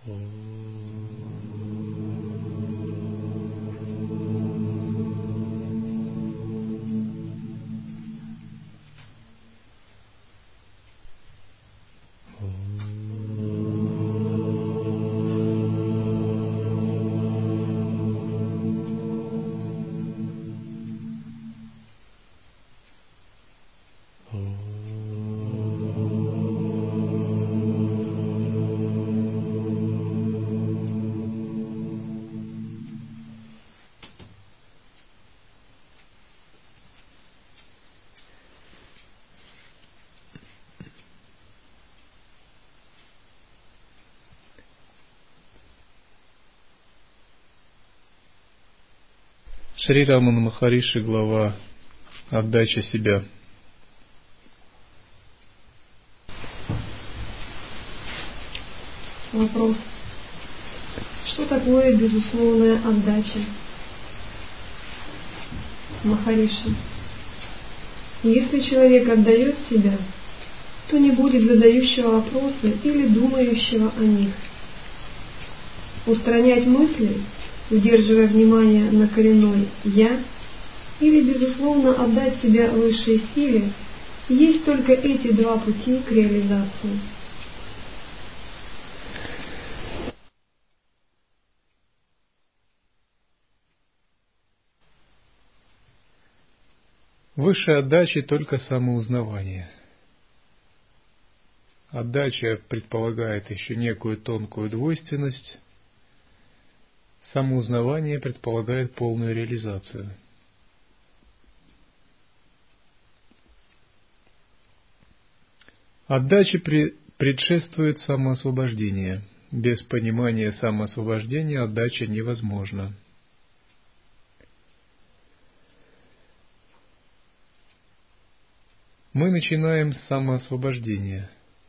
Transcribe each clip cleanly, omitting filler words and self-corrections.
Шри Рамана Махариши, глава «Отдача себя». Вопрос. Что такое безусловная отдача? Махариши. Если человек отдает себя, то не будет задающего вопросы или думающего о них. Устранять мысли, удерживая внимание на коренной «я», или безусловно отдать себя высшей силе, есть только эти два пути к реализации. Выше отдачи только самоузнавание. Отдача предполагает еще некую тонкую двойственность. Самоузнавание предполагает полную реализацию. Отдаче предшествует самоосвобождение. Без понимания самоосвобождения отдача невозможна. Мы начинаем с самоосвобождения.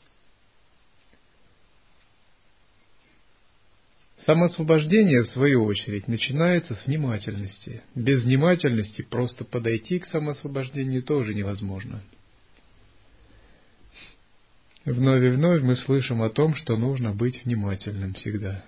Самоосвобождение, в свою очередь, начинается с внимательности. Без внимательности просто подойти к самоосвобождению тоже невозможно. Вновь и вновь мы слышим о том, что нужно быть внимательным всегда.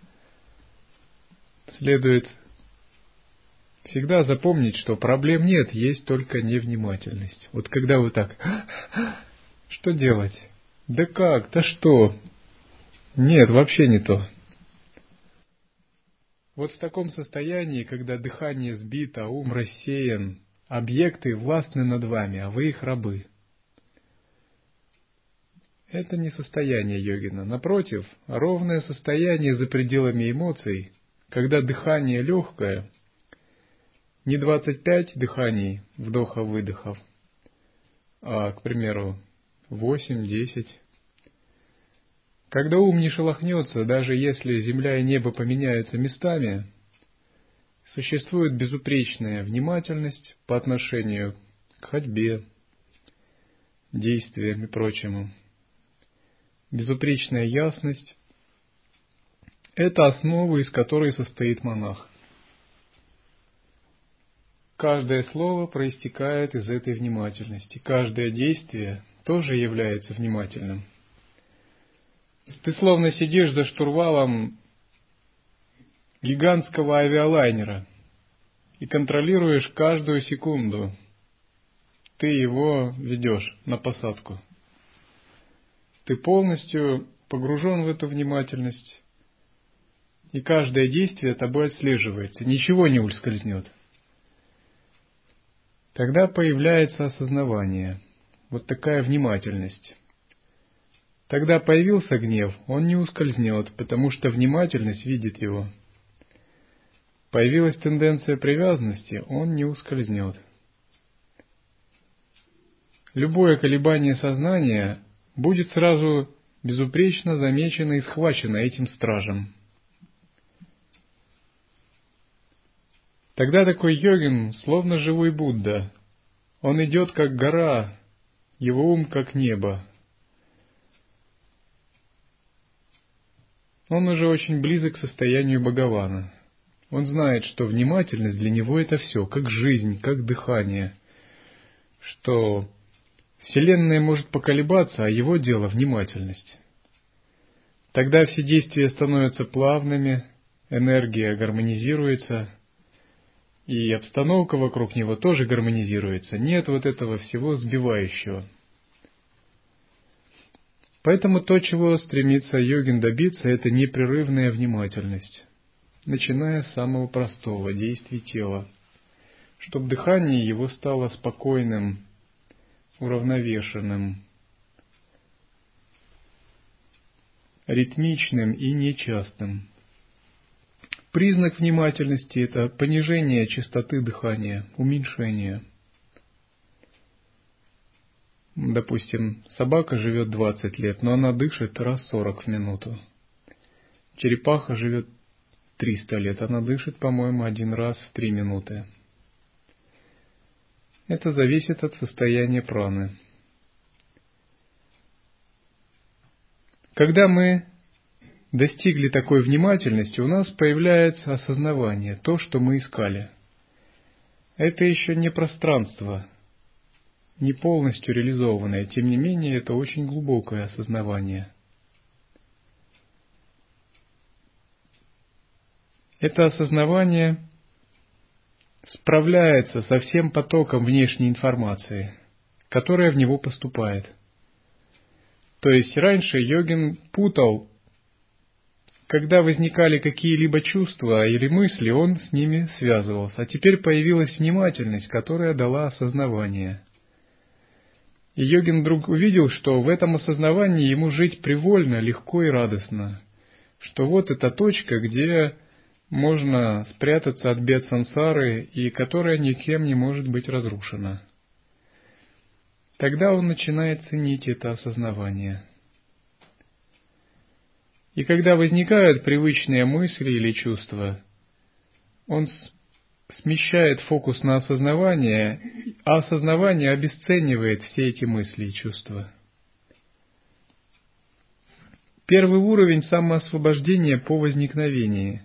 Следует всегда запомнить, что проблем нет, есть только невнимательность. Вот когда вы так, что делать? Да как? Да что? Нет, вообще не то. Вот в таком состоянии, когда дыхание сбито, ум рассеян, объекты властны над вами, а вы их рабы. Это не состояние йогина. Напротив, ровное состояние за пределами эмоций, когда дыхание легкое, не 25 дыханий, вдохов-выдохов, а, к примеру, 8-10. Когда ум не шелохнется, даже если земля и небо поменяются местами, существует безупречная внимательность по отношению к ходьбе, действиям и прочему. Безупречная ясность – это основа, из которой состоит монах. Каждое слово проистекает из этой внимательности, каждое действие тоже является внимательным. Ты словно сидишь за штурвалом гигантского авиалайнера и контролируешь каждую секунду. Ты его ведешь на посадку. Ты полностью погружен в эту внимательность, и каждое действие тобой отслеживается, ничего не ускользнет. Тогда появляется осознавание, вот такая внимательность. Тогда появился гнев, он не ускользнет, потому что внимательность видит его. Появилась тенденция привязанности, он не ускользнет. Любое колебание сознания будет сразу безупречно замечено и схвачено этим стражем. Тогда такой йогин, словно живой Будда, он идет как гора, его ум как небо. Он уже очень близок к состоянию Бхагавана. Он знает, что внимательность для него это все, как жизнь, как дыхание, что Вселенная может поколебаться, а его дело внимательность. Тогда все действия становятся плавными, энергия гармонизируется, и обстановка вокруг него тоже гармонизируется. Нет вот этого всего сбивающего. Поэтому то, чего стремится йогин добиться, это непрерывная внимательность, начиная с самого простого действия тела, чтобы дыхание его стало спокойным, уравновешенным, ритмичным и нечастым. Признак внимательности – это понижение частоты дыхания, уменьшение. Допустим, собака живет 20 лет, но она дышит раз 40 в минуту. Черепаха живет 300 лет, она дышит, по-моему, один раз в 3 минуты. Это зависит от состояния праны. Когда мы достигли такой внимательности, у нас появляется осознавание, то, что мы искали. Это еще не пространство, не полностью реализованное, тем не менее, это очень глубокое осознавание. Это осознавание справляется со всем потоком внешней информации, которая в него поступает. То есть раньше йогин путал, когда возникали какие-либо чувства или мысли, он с ними связывался. А теперь появилась внимательность, которая дала осознавание. И йогин вдруг увидел, что в этом осознавании ему жить привольно, легко и радостно. Что вот эта точка, где можно спрятаться от бед сансары и которая никем не может быть разрушена. Тогда он начинает ценить это осознавание. И когда возникают привычные мысли или чувства, он смещает фокус на осознавание, а осознавание обесценивает все эти мысли и чувства. Первый уровень самоосвобождения по возникновении.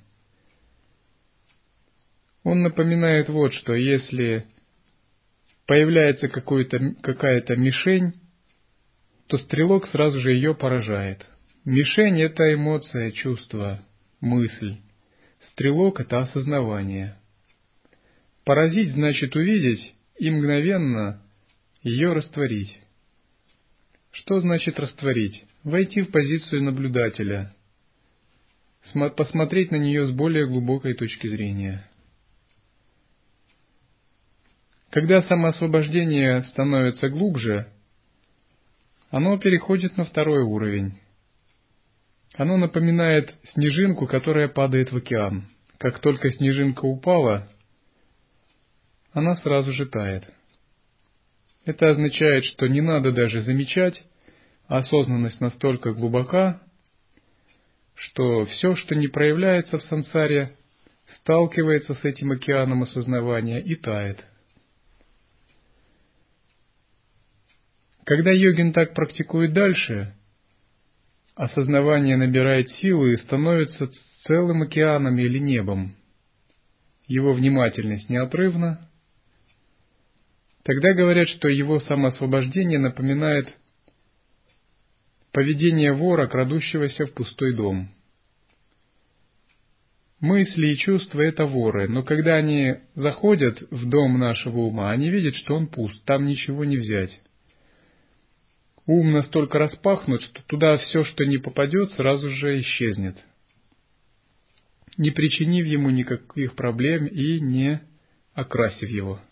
Он напоминает вот что: если появляется какая-то мишень, то стрелок сразу же ее поражает. Мишень – это эмоция, чувство, мысль. Стрелок – это осознавание. Поразить значит увидеть и мгновенно ее растворить. Что значит растворить? Войти в позицию наблюдателя, посмотреть на нее с более глубокой точки зрения. Когда самоосвобождение становится глубже, оно переходит на второй уровень. Оно напоминает снежинку, которая падает в океан. Как только снежинка упала, она сразу же тает. Это означает, что не надо даже замечать, осознанность настолько глубока, что все, что не проявляется в сансаре, сталкивается с этим океаном осознавания и тает. Когда йогин так практикует дальше, осознавание набирает силы и становится целым океаном или небом. Его внимательность неотрывна. Тогда говорят, что его самоосвобождение напоминает поведение вора, крадущегося в пустой дом. Мысли и чувства – это воры, но когда они заходят в дом нашего ума, они видят, что он пуст, там ничего не взять. Ум настолько распахнут, что туда все, что не попадет, сразу же исчезнет, не причинив ему никаких проблем и не окрасив его.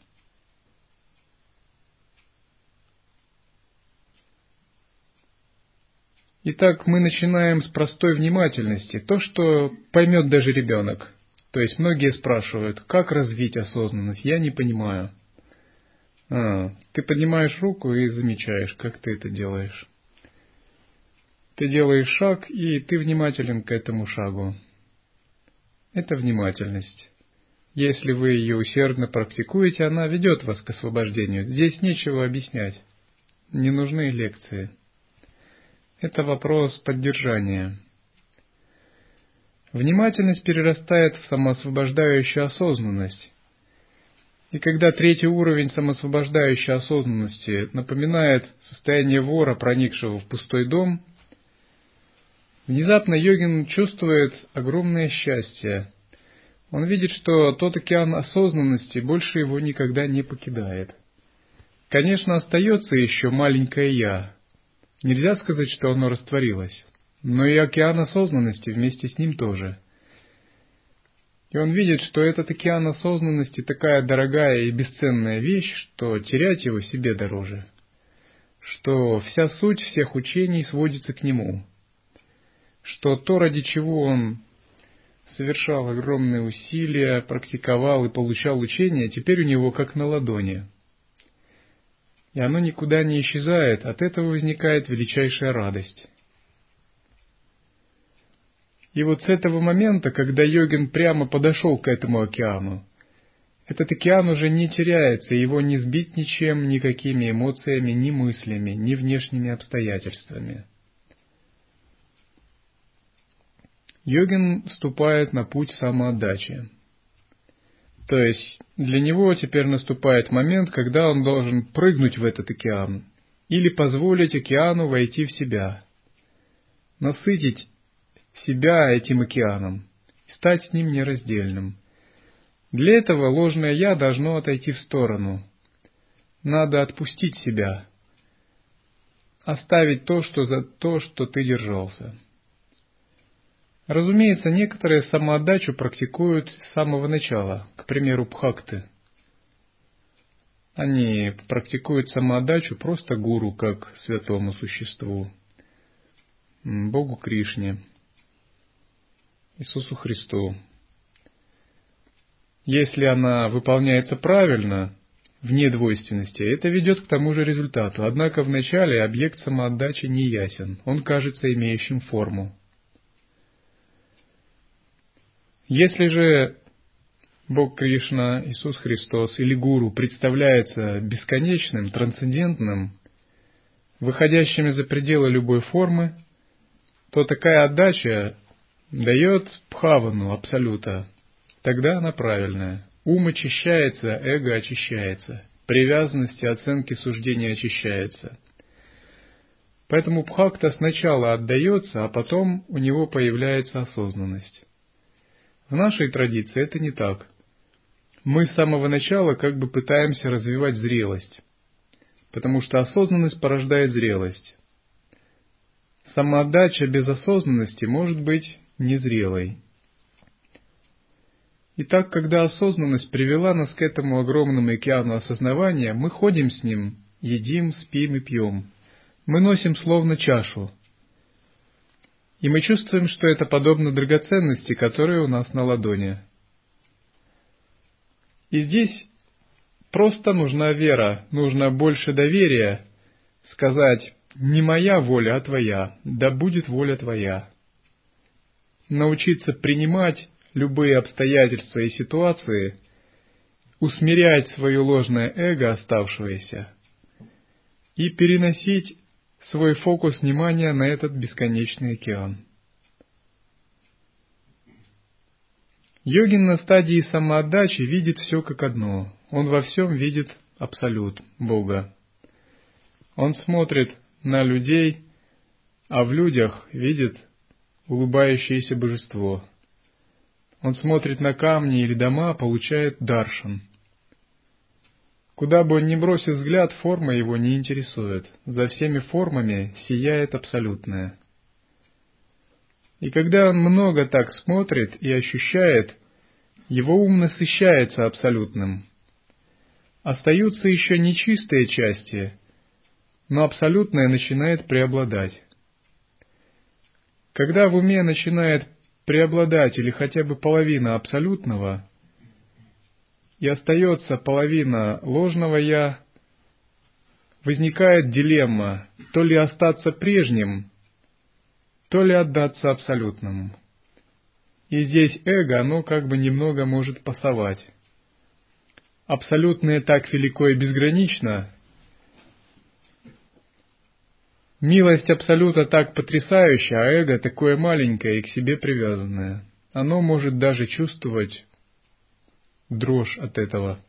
Итак, мы начинаем с простой внимательности, то, что поймет даже ребенок. То есть многие спрашивают, как развить осознанность, я не понимаю. Ты поднимаешь руку и замечаешь, как ты это делаешь. Ты делаешь шаг, и ты внимателен к этому шагу. Это внимательность. Если вы ее усердно практикуете, она ведет вас к освобождению. Здесь нечего объяснять. Не нужны лекции. Это вопрос поддержания. Внимательность перерастает в самоосвобождающую осознанность. И когда третий уровень самоосвобождающей осознанности напоминает состояние вора, проникшего в пустой дом, Внезапно йогин чувствует огромное счастье. Он видит, что тот океан осознанности больше его никогда не покидает. Конечно, остается еще маленькое «я». Нельзя сказать, что оно растворилось, но и океан осознанности вместе с ним тоже. И он видит, что этот океан осознанности такая дорогая и бесценная вещь, что терять его себе дороже, что вся суть всех учений сводится к нему, что то, ради чего он совершал огромные усилия, практиковал и получал учение, теперь у него как на ладони. И оно никуда не исчезает, от этого возникает величайшая радость. И вот с этого момента, когда йогин прямо подошел к этому океану, этот океан уже не теряется, его не сбить ничем, никакими эмоциями, ни мыслями, ни внешними обстоятельствами. Йогин вступает на путь самоотдачи. То есть для него теперь наступает момент, когда он должен прыгнуть в этот океан или позволить океану войти в себя, насытить себя этим океаном и стать с ним нераздельным. Для этого ложное «я» должно отойти в сторону. Надо отпустить себя, оставить то, что за то, что ты держался. Разумеется, некоторые самоотдачу практикуют с самого начала, к примеру, бхакты. Они практикуют самоотдачу просто гуру, как святому существу, Богу Кришне, Иисусу Христу. Если она выполняется правильно, вне двойственности, это ведет к тому же результату. Однако вначале объект самоотдачи не ясен, он кажется имеющим форму. Если же Бог Кришна, Иисус Христос или Гуру представляется бесконечным, трансцендентным, выходящим за пределы любой формы, то такая отдача дает бхавану абсолюта. Тогда она правильная. Ум очищается, эго очищается, привязанности, оценки, суждения очищаются. Поэтому бхакта сначала отдается, а потом у него появляется осознанность. В нашей традиции это не так. Мы с самого начала как бы пытаемся развивать зрелость, потому что осознанность порождает зрелость. Самоотдача без осознанности может быть незрелой. Итак, когда осознанность привела нас к этому огромному океану осознавания, мы ходим с ним, едим, спим и пьем. Мы носим словно чашу. И мы чувствуем, что это подобно драгоценности, которая у нас на ладони. И здесь просто нужна вера, нужно больше доверия, сказать: «Не моя воля, а твоя, да будет воля твоя». Научиться принимать любые обстоятельства и ситуации, усмирять свое ложное эго, оставшееся, и переносить свой фокус внимания на этот бесконечный океан. Йогин на стадии самоотдачи видит все как одно. Он во всем видит абсолют, Бога. Он смотрит на людей, а в людях видит улыбающееся божество. Он смотрит на камни или дома, получает даршан. Куда бы он ни бросил взгляд, форма его не интересует. За всеми формами сияет абсолютное. И когда он много так смотрит и ощущает, его ум насыщается абсолютным. Остаются еще нечистые части, но абсолютное начинает преобладать. Когда в уме начинает преобладать или хотя бы половина абсолютного, и остается половина ложного «я», возникает дилемма: то ли остаться прежним, то ли отдаться абсолютному. И здесь эго, оно как бы немного может пасовать. Абсолютное так велико и безгранично, милость абсолюта так потрясающая, а эго такое маленькое и к себе привязанное. Оно может даже чувствовать дрожь от этого,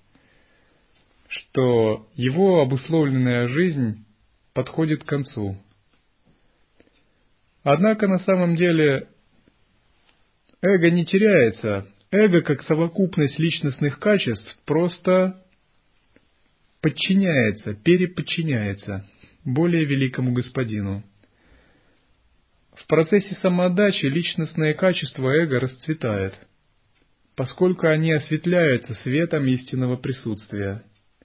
что его обусловленная жизнь подходит к концу. Однако на самом деле эго не теряется. Эго, как совокупность личностных качеств, просто подчиняется, переподчиняется более великому господину. В процессе самоотдачи личностные качества эго расцветают, поскольку они осветляются светом истинного присутствия.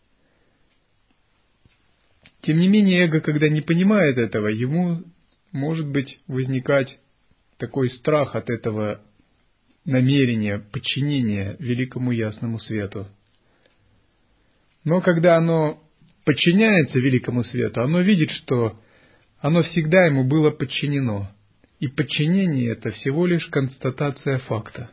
Тем не менее, эго, когда не понимает этого, ему может быть возникать такой страх от этого намерения, подчинения великому ясному свету. Но когда оно подчиняется великому свету, оно видит, что оно всегда ему было подчинено. И подчинение – это всего лишь констатация факта.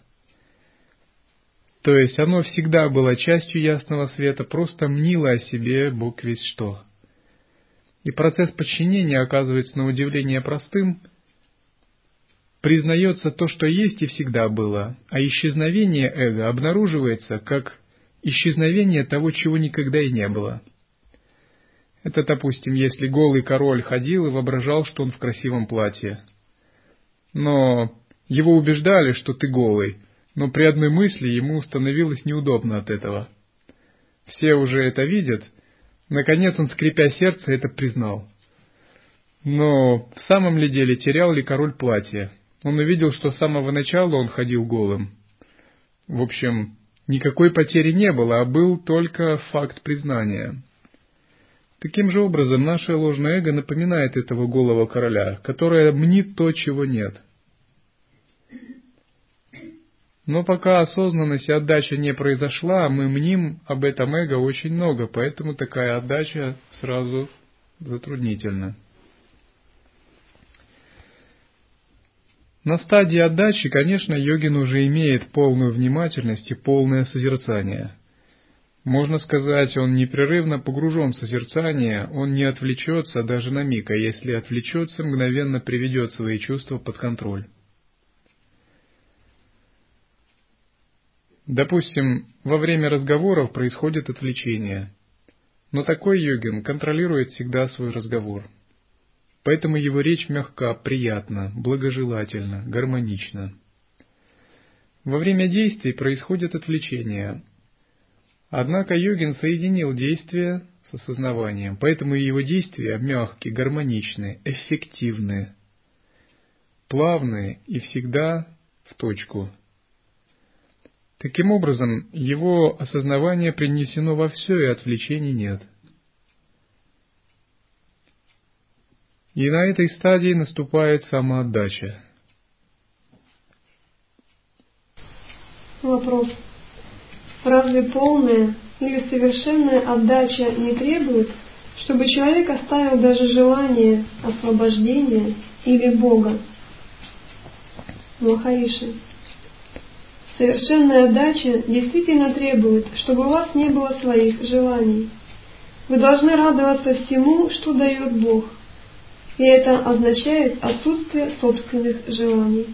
То есть оно всегда было частью ясного света, просто мнило о себе Бог весть что. И процесс подчинения оказывается на удивление простым. Признается то, что есть и всегда было, а исчезновение эго обнаруживается как исчезновение того, чего никогда и не было. Это, допустим, если голый король ходил и воображал, что он в красивом платье. Но его убеждали, что ты голый, но при одной мысли ему становилось неудобно от этого. Все уже это видят. Наконец он, скрипя сердце, это признал. Но в самом ли деле терял ли король платье? Он увидел, что с самого начала он ходил голым. В общем, никакой потери не было, а был только факт признания. Таким же образом, наше ложное эго напоминает этого голого короля, которое мнит то, чего нет. Но пока осознанность и отдача не произошла, мы мним об этом эго очень много, поэтому такая отдача сразу затруднительна. На стадии отдачи, конечно, йогин уже имеет полную внимательность и полное созерцание. Можно сказать, он непрерывно погружен в созерцание, он не отвлечется даже на миг, а если отвлечется, мгновенно приведет свои чувства под контроль. Допустим, во время разговоров происходит отвлечение, но такой йогин контролирует всегда свой разговор. Поэтому его речь мягка, приятна, благожелательна, гармонична. Во время действий происходит отвлечение. Однако йогин соединил действие с осознаванием, поэтому его действия мягкие, гармоничные, эффективные, плавные и всегда в точку. Таким образом, его осознавание принесено во все, и отвлечений нет. И на этой стадии наступает самоотдача. Вопрос. Разве полная или совершенная отдача не требует, чтобы человек оставил даже желание освобождения или Бога? Махариши. Совершенная отдача действительно требует, чтобы у вас не было своих желаний. Вы должны радоваться всему, что дает Бог. И это означает отсутствие собственных желаний.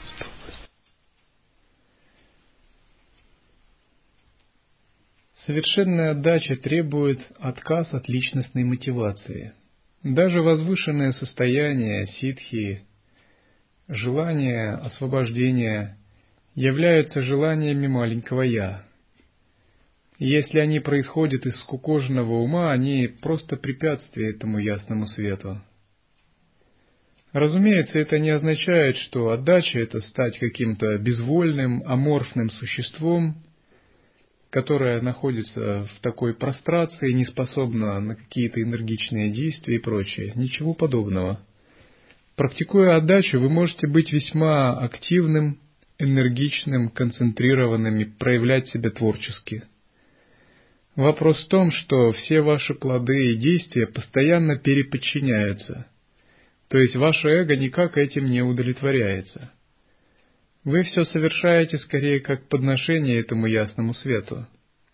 Совершенная отдача требует отказ от личностной мотивации. Даже возвышенное состояние ситхи, желание освобождения являются желаниями маленького «я». И если они происходят из скукоженного ума, они просто препятствие этому ясному свету. Разумеется, это не означает, что отдача – это стать каким-то безвольным, аморфным существом, которое находится в такой прострации, не способна на какие-то энергичные действия и прочее. Ничего подобного. Практикуя отдачу, вы можете быть весьма активным, энергичным, концентрированным и проявлять себя творчески. Вопрос в том, что все ваши плоды и действия постоянно переподчиняются. То есть ваше эго никак этим не удовлетворяется. Вы все совершаете скорее как подношение этому ясному свету.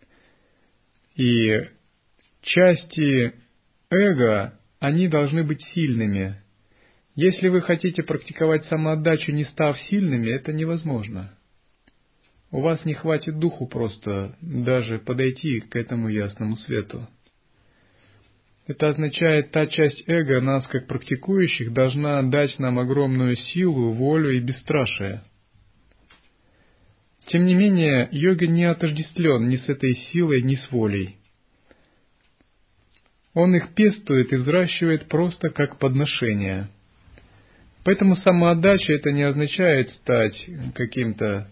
И части эго, они должны быть сильными. Если вы хотите практиковать самоотдачу, не став сильными, это невозможно. У вас не хватит духу просто даже подойти к этому ясному свету. Это означает, та часть эго нас, как практикующих, должна дать нам огромную силу, волю и бесстрашие. Тем не менее, йога не отождествлен ни с этой силой, ни с волей. Он их пестует и взращивает просто как подношение. Поэтому самоотдача это не означает стать каким-то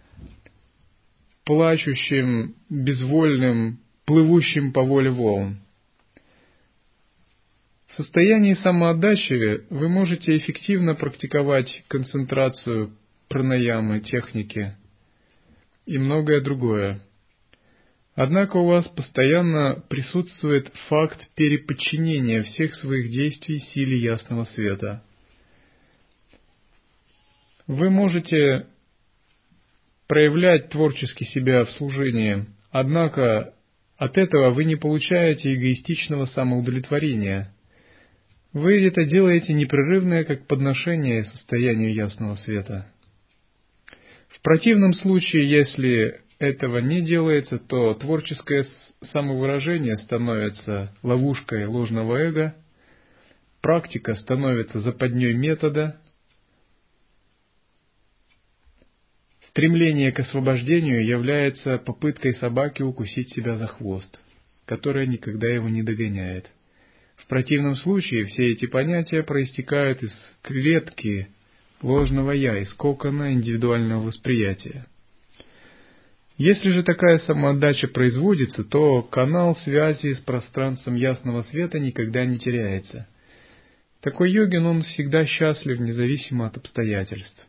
плачущим, безвольным, плывущим по воле волн. В состоянии самоотдачи вы можете эффективно практиковать концентрацию, пранаямы, техники и многое другое. Однако у вас постоянно присутствует факт переподчинения всех своих действий силе ясного света. Вы можете проявлять творчески себя в служении, однако от этого вы не получаете эгоистичного самоудовлетворения. Вы это делаете непрерывное как подношение состоянию ясного света. В противном случае, если этого не делается, то творческое самовыражение становится ловушкой ложного эго, практика становится западней метода, стремление к освобождению является попыткой собаки укусить себя за хвост, которая никогда его не догоняет. В противном случае все эти понятия проистекают из клетки ложного «я», из кокона индивидуального восприятия. Если же такая самоотдача производится, то канал связи с пространством ясного света никогда не теряется. Такой йогин, он всегда счастлив, независимо от обстоятельств.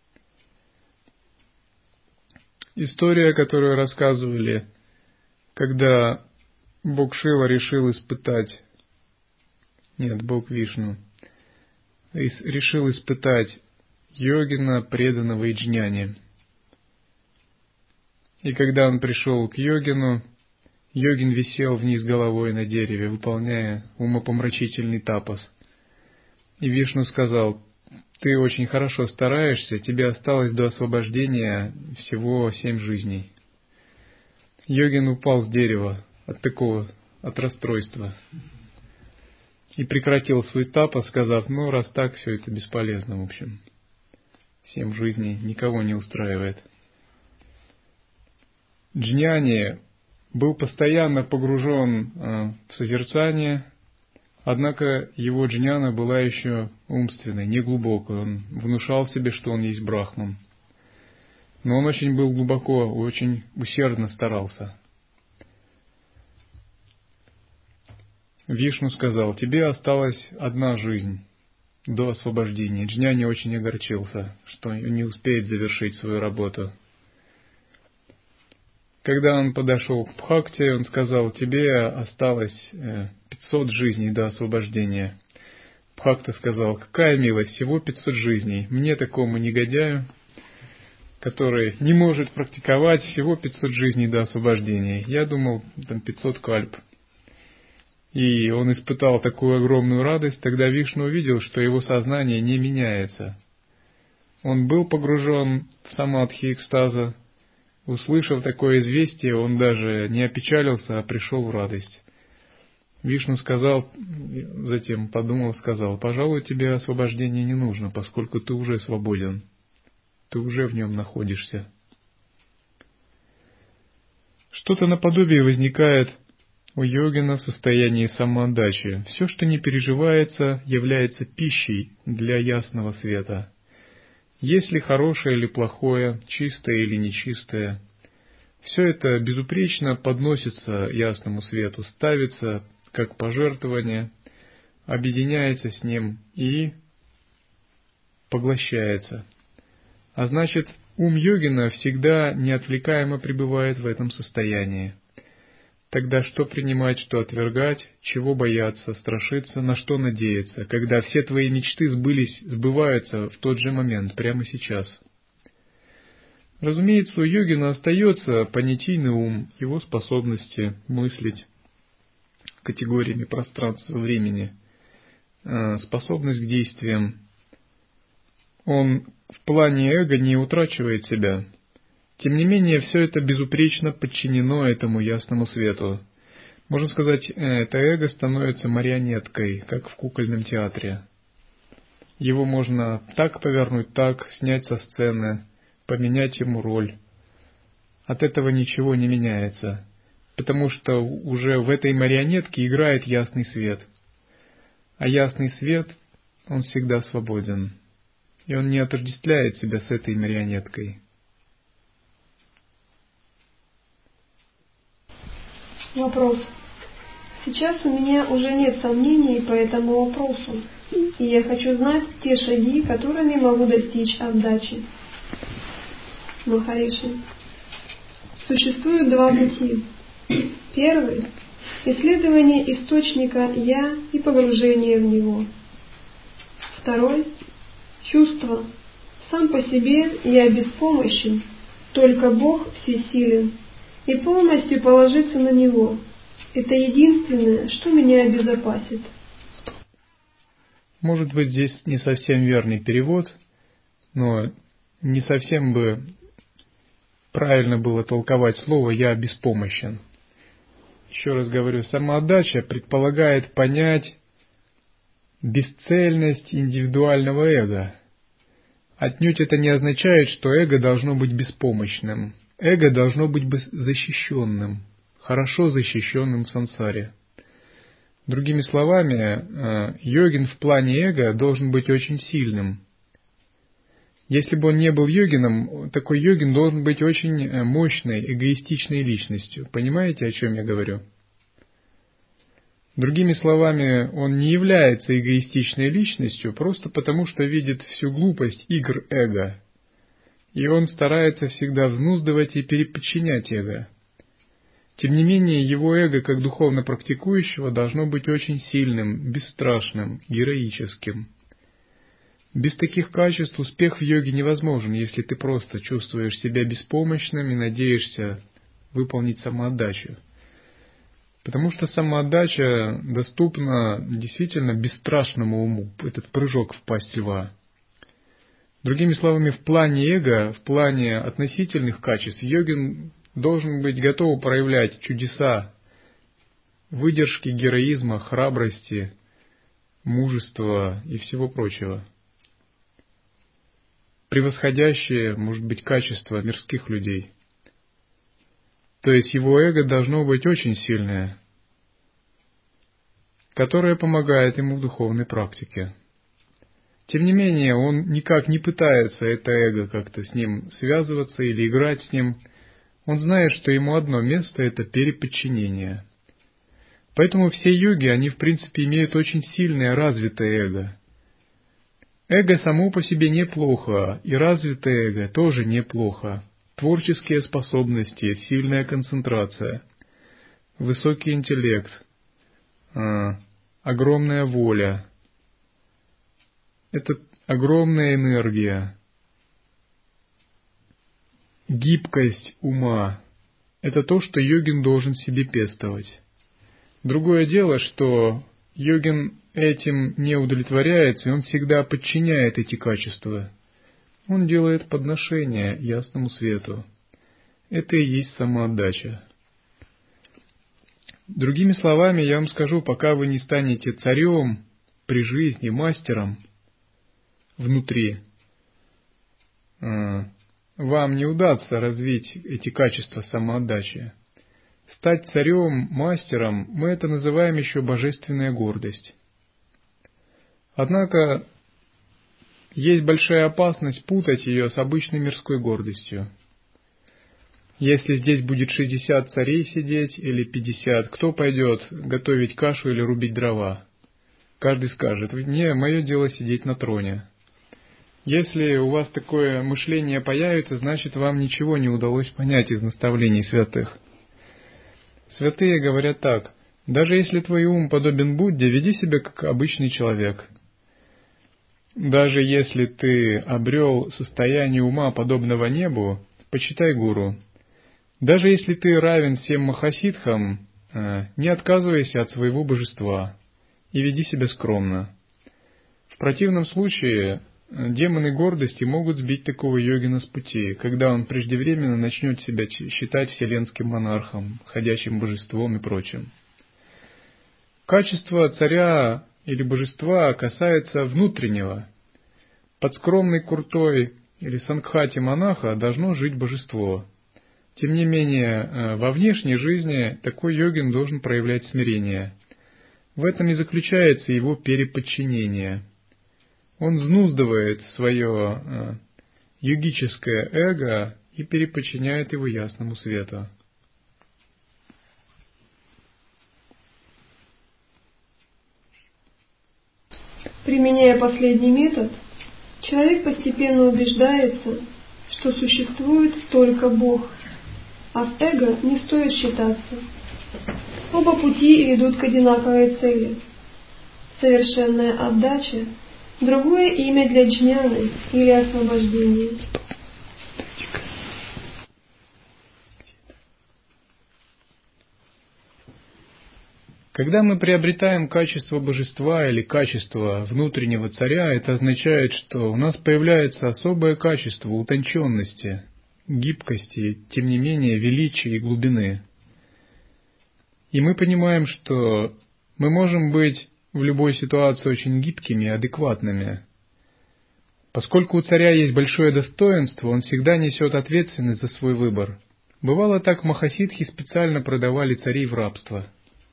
История, которую рассказывали, когда Бог Шива решил испытать, Бог Вишну, решил испытать йогина, преданного иджняне. И когда он пришел к йогину, йогин висел вниз головой на дереве, выполняя умопомрачительный тапас. И Вишну сказал: «Ты очень хорошо стараешься, тебе осталось до освобождения всего 7 жизней». Йогин упал с дерева от расстройства и прекратил свой тапас, сказав: раз так, все это бесполезно, в общем. 7 жизней никого не устраивает. Джняни был постоянно погружен в созерцание, однако его джняна была еще умственной, неглубокой. Он внушал себе, что он есть брахман. Но он очень был глубоко, очень усердно старался. Вишну сказал: «Тебе осталась 1 жизнь до освобождения». Джняни очень огорчился, что не успеет завершить свою работу. Когда он подошел к Бхакти, он сказал: «Тебе осталось 500 жизней до освобождения». Бхакта сказал: «Какая милость, всего 500 жизней. Мне, такому негодяю, который не может практиковать, всего 500 жизней до освобождения. Я думал, 500 кальп». И он испытал такую огромную радость. Тогда Вишну увидел, что его сознание не меняется. Он был погружен в самадхи экстаза. Услышав такое известие, он даже не опечалился, а пришел в радость. Вишну сказал, затем подумал, сказал: «Пожалуй, тебе освобождение не нужно, поскольку ты уже свободен, ты уже в нем находишься». Что-то наподобие возникает у йогина в состоянии самоотдачи. Все, что не переживается, является пищей для ясного света. Есть ли хорошее или плохое, чистое или нечистое, все это безупречно подносится ясному свету, ставится как пожертвование, объединяется с ним и поглощается. А значит, ум йогина всегда неотвлекаемо пребывает в этом состоянии. Тогда что принимать, что отвергать, чего бояться, страшиться, на что надеяться, когда все твои мечты сбываются в тот же момент, прямо сейчас? Разумеется, у йогина остается понятийный ум, его способности мыслить категориями пространства, времени, способность к действиям. Он в плане эго не утрачивает себя. Тем не менее, все это безупречно подчинено этому ясному свету. Можно сказать, это эго становится марионеткой, как в кукольном театре. Его можно так повернуть, так, снять со сцены, поменять ему роль. От этого ничего не меняется, потому что уже в этой марионетке играет ясный свет. А ясный свет, он всегда свободен, и он не отождествляет себя с этой марионеткой. Вопрос. Сейчас у меня уже нет сомнений по этому вопросу, и я хочу знать те шаги, которыми могу достичь отдачи. Махариши. Существует два пути. Первый – исследование источника «я» и погружение в него. Второй – чувство. Сам по себе я беспомощен, только Бог всесилен, и полностью положиться на Него. Это единственное, что меня обезопасит. Может быть, здесь не совсем верный перевод, но не совсем бы правильно было толковать слово «я беспомощен». Еще раз говорю, самоотдача предполагает понять бесцельность индивидуального эго. Отнюдь это не означает, что эго должно быть беспомощным. Эго должно быть защищенным, хорошо защищенным в сансаре. Другими словами, йогин в плане эго должен быть очень сильным. Если бы он не был йогином, такой йогин должен быть очень мощной, эгоистичной личностью. Понимаете, о чем я говорю? Другими словами, он не является эгоистичной личностью просто потому, что видит всю глупость игр эго. И он старается всегда взнуздывать и переподчинять эго. Тем не менее, его эго, как духовно практикующего, должно быть очень сильным, бесстрашным, героическим. Без таких качеств успех в йоге невозможен, если ты просто чувствуешь себя беспомощным и надеешься выполнить самоотдачу. Потому что самоотдача доступна действительно бесстрашному уму, этот прыжок в пасть льва. Другими словами, в плане эго, в плане относительных качеств, йогин должен быть готов проявлять чудеса, выдержки, героизма, храбрости, мужества и всего прочего, превосходящие, может быть, качества мирских людей. То есть его эго должно быть очень сильное, которое помогает ему в духовной практике. Тем не менее, он никак не пытается, это эго, как-то с ним связываться или играть с ним. Он знает, что ему одно место – это переподчинение. Поэтому все йоги, они в принципе имеют очень сильное развитое эго. Эго само по себе неплохо, и развитое эго тоже неплохо. Творческие способности, сильная концентрация, высокий интеллект, огромная воля. Это огромная энергия, гибкость ума. Это то, что йогин должен себе пестовать. Другое дело, что йогин этим не удовлетворяется, и он всегда подчиняет эти качества. Он делает подношение ясному свету. Это и есть самоотдача. Другими словами, я вам скажу, пока вы не станете царем при жизни, мастером внутри, вам не удастся развить эти качества самоотдачи. Стать царем, мастером, мы это называем еще божественная гордость. Однако есть большая опасность путать ее с обычной мирской гордостью. Если здесь будет 60 царей сидеть или 50, кто пойдет готовить кашу или рубить дрова? Каждый скажет: «Не, мое дело сидеть на троне». Если у вас такое мышление появится, значит, вам ничего не удалось понять из наставлений святых. Святые говорят так: даже если твой ум подобен Будде, веди себя как обычный человек. Даже если ты обрел состояние ума, подобного небу, почитай гуру. Даже если ты равен всем махасидхам, не отказывайся от своего божества и веди себя скромно. В противном случае демоны гордости могут сбить такого йогина с пути, когда он преждевременно начнет себя считать вселенским монархом, ходячим божеством и прочим. Качество царя или божества касается внутреннего. Под скромной куртой или сангхати монаха должно жить божество. Тем не менее, во внешней жизни такой йогин должен проявлять смирение. В этом и заключается его переподчинение. Он взнуздывает свое йогическое эго и переподчиняет его ясному свету. Применяя последний метод, человек постепенно убеждается, что существует только Бог, а с эго не стоит считаться. Оба пути ведут к одинаковой цели. Совершенная отдача – другое имя для джняны или освобождения. Когда мы приобретаем качество божества или качество внутреннего царя, это означает, что у нас появляется особое качество утонченности, гибкости, тем не менее величия и глубины. И мы понимаем, что мы можем быть в любой ситуации очень гибкими и адекватными. Поскольку у царя есть большое достоинство, он всегда несет ответственность за свой выбор. Бывало так, махасидхи специально продавали царей в рабство.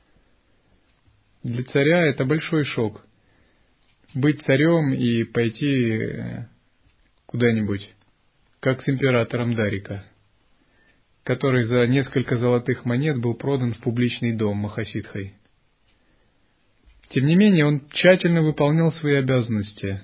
Для царя это большой шок. Быть царем и пойти куда-нибудь, как с императором Дарика, который за несколько золотых монет был продан в публичный дом махасидхой. Тем не менее, он тщательно выполнял свои обязанности.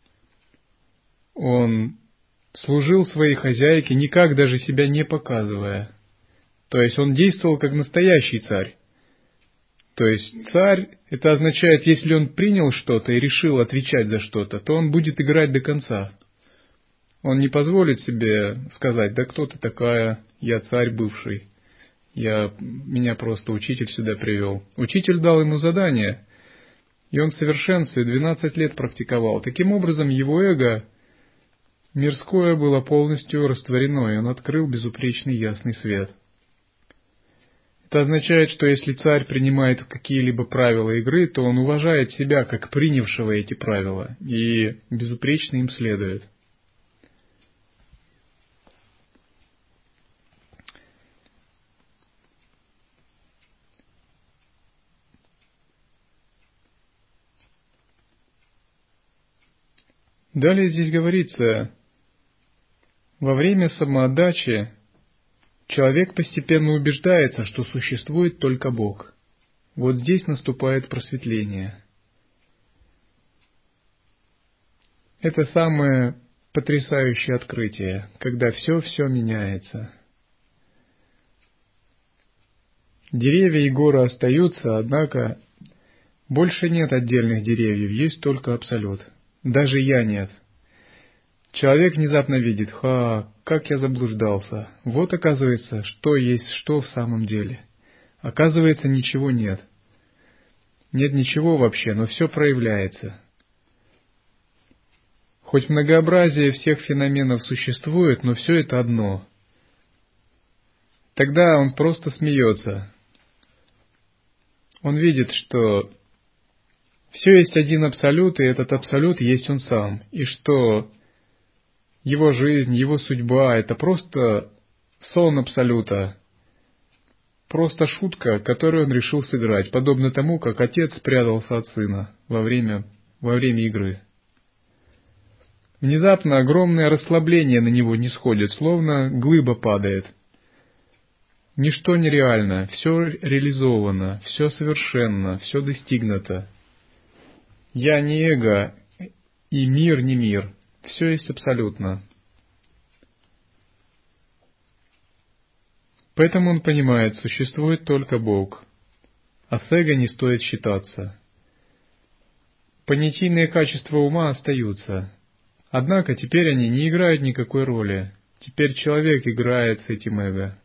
Он служил своей хозяйке, никак даже себя не показывая. То есть он действовал как настоящий царь. То есть царь, это означает, если он принял что-то и решил отвечать за что-то, то он будет играть до конца. Он не позволит себе сказать: да кто ты такая, я царь бывший, меня просто учитель сюда привел. Учитель дал ему задание, и он в совершенстве 12 лет практиковал. Таким образом, его эго мирское было полностью растворено, и он открыл безупречный ясный свет. Это означает, что если царь принимает какие-либо правила игры, то он уважает себя как принявшего эти правила и безупречно им следует. Далее здесь говорится: во время самоотдачи человек постепенно убеждается, что существует только Бог. Вот здесь наступает просветление. Это самое потрясающее открытие, когда все меняется. Деревья и горы остаются, однако больше нет отдельных деревьев, есть только Абсолют. Даже я нет. Человек внезапно видит: как я заблуждался. Вот оказывается, что есть что в самом деле. Оказывается, ничего нет. Нет ничего вообще, но все проявляется. Хоть многообразие всех феноменов существует, но все это одно. Тогда он просто смеется. Он видит, что все есть один Абсолют, и этот Абсолют есть он сам, и что его жизнь, его судьба — это просто сон Абсолюта, просто шутка, которую он решил сыграть, подобно тому, как отец спрятался от сына во время игры. Внезапно огромное расслабление на него нисходит, словно глыба падает. Ничто нереально, все реализовано, все совершенно, все достигнуто. Я не эго, и мир не мир, все есть абсолютно. Поэтому он понимает, существует только Бог, а с эго не стоит считаться. Понятийные качества ума остаются, однако теперь они не играют никакой роли, теперь человек играет с этим эго.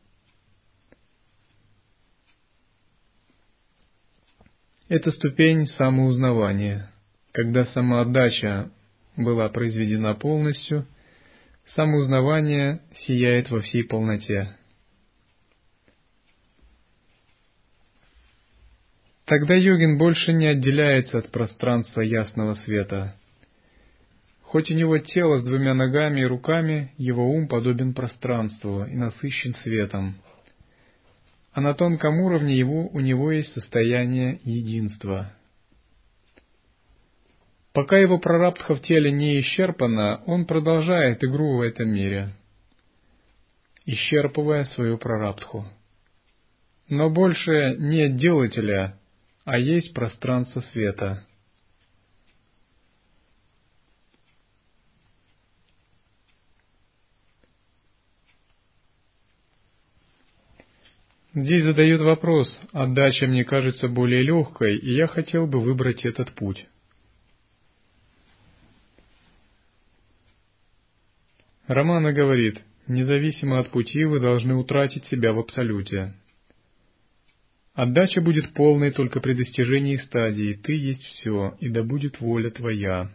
Это ступень самоузнавания. Когда самоотдача была произведена полностью, самоузнавание сияет во всей полноте. Тогда йогин больше не отделяется от пространства ясного света. Хоть у него тело с двумя ногами и руками, его ум подобен пространству и насыщен светом. А на тонком уровне у него есть состояние единства. Пока его прарабдха в теле не исчерпана, он продолжает игру в этом мире, исчерпывая свою прарабдху. Но больше нет делателя, а есть пространство света. Здесь задают вопрос: отдача мне кажется более легкой, и я хотел бы выбрать этот путь. Рамана говорит: независимо от пути вы должны утратить себя в абсолюте. Отдача будет полной только при достижении стадии «ты есть все, и да будет воля твоя».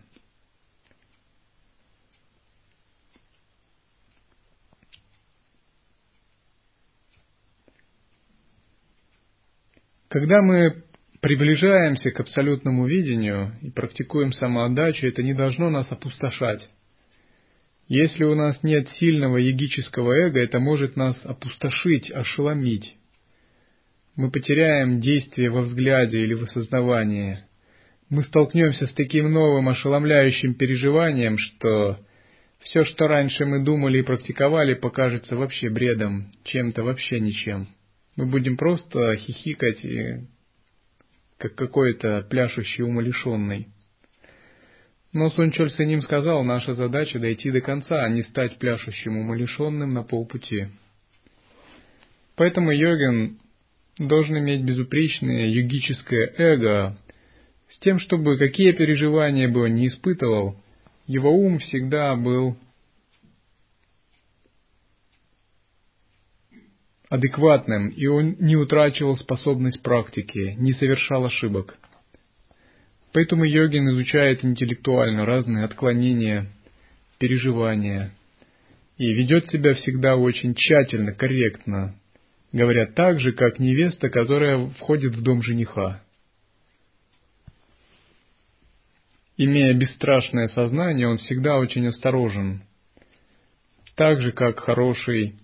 Когда мы приближаемся к абсолютному видению и практикуем самоотдачу, это не должно нас опустошать. Если у нас нет сильного йогического эго, это может нас опустошить, ошеломить. Мы потеряем действие во взгляде или в осознавании. Мы столкнемся с таким новым ошеломляющим переживанием, что все, что раньше мы думали и практиковали, покажется вообще бредом, чем-то вообще ничем. Мы будем просто хихикать, как какой-то пляшущий умалишенный. Но Сунчоль Сеним сказал: наша задача дойти до конца, а не стать пляшущим умалишенным на полпути. Поэтому йогин должен иметь безупречное йогическое эго, с тем, чтобы какие переживания бы он ни испытывал, его ум всегда был адекватным, и он не утрачивал способность практики, не совершал ошибок. Поэтому йогин изучает интеллектуально разные отклонения, переживания, и ведет себя всегда очень тщательно, корректно, говоря так же, как невеста, которая входит в дом жениха. Имея бесстрашное сознание, он всегда очень осторожен, так же, как хороший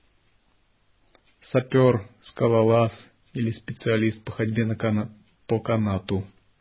сапер, скалолаз или специалист по ходьбе по канату.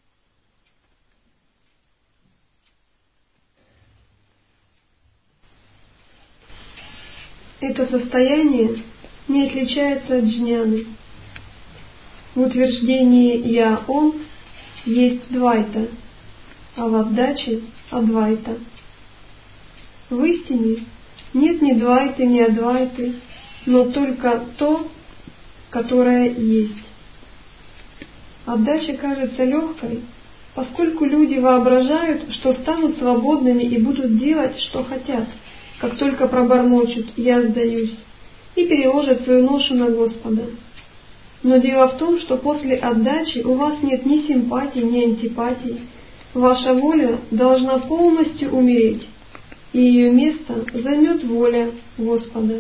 Это состояние не отличается от джняны. В утверждении «я он» есть двайта, а в отдаче – адвайта. В истине нет ни двайты, ни адвайты, но только то, которое есть. Отдача кажется легкой, поскольку люди воображают, что станут свободными и будут делать, что хотят, как только пробормочут «я сдаюсь», и переложат свою ношу на Господа. Но дело в том, что после отдачи у вас нет ни симпатий, ни антипатий. Ваша воля должна полностью умереть, и ее место займет воля Господа.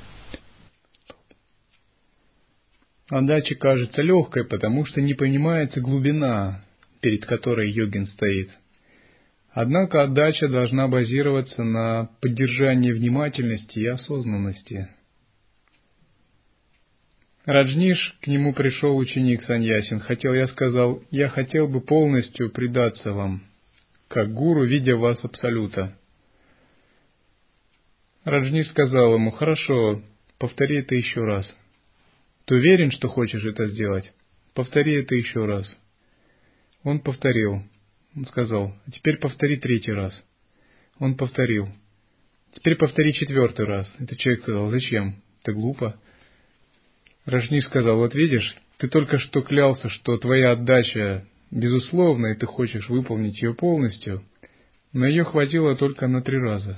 Отдача кажется легкой, потому что не понимается глубина, перед которой йогин стоит. Однако отдача должна базироваться на поддержании внимательности и осознанности. Раджниш, к нему пришел ученик Саньясин. Я сказал: я хотел бы полностью предаться вам, как гуру, видя вас абсолюта. Раджниш сказал ему: хорошо, повтори это еще раз. Ты уверен, что хочешь это сделать? Повтори это еще раз. Он повторил. Он сказал: а теперь повтори 3-й раз. Он повторил. Теперь повтори 4-й раз. Этот человек сказал: зачем? Это глупо. Раджниш сказал: вот видишь, ты только что клялся, что твоя отдача безусловна, и ты хочешь выполнить ее полностью, но ее хватило только на 3 раза.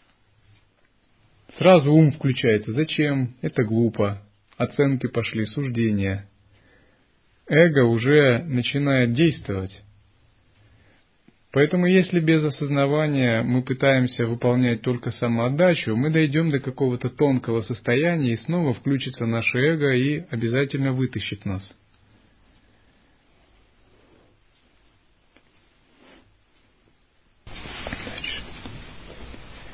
Сразу ум включается: зачем? Это глупо. Оценки пошли, суждения. Эго уже начинает действовать. Поэтому если без осознавания мы пытаемся выполнять только самоотдачу, мы дойдем до какого-то тонкого состояния, и снова включится наше эго и обязательно вытащит нас.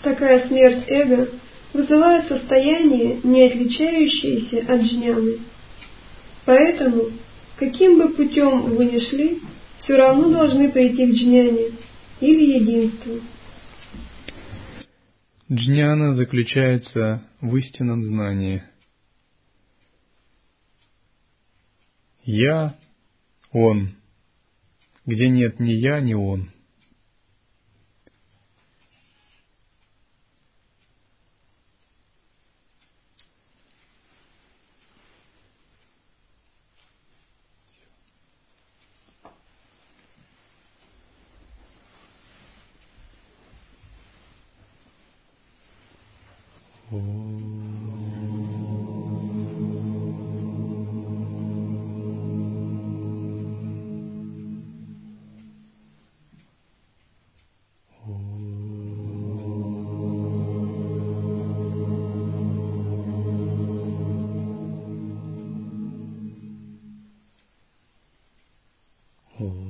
Такая смерть эго вызывает состояние, не отличающееся от джняны. Поэтому, каким бы путем вы ни шли, все равно должны прийти к джняне или единству. Джняна заключается в истинном знании. Я, Он, где нет ни я, ни Он. Oh.